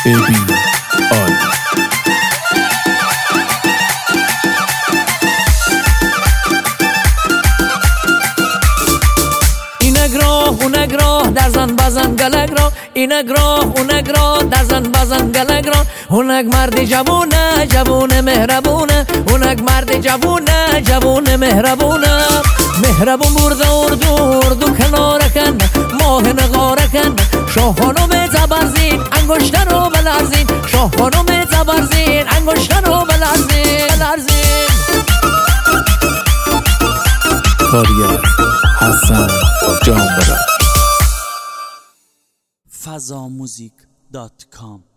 ببین آل اونک راه در زن بزن گلک را، اینک راه اونک راه در زن بزن گلک را. اونک مرد جوونه جوونه مهربونه، اونک مرد جوونه جوونه مهربونه. مهربون برده اردو کنارکن ماه نگارکن. شاه خانم زبرزین انگشتر رو بلرزین، شاه خانم زبرزین انگشتر رو بلرزین. کارگر حسن جانبران fazamuzik.com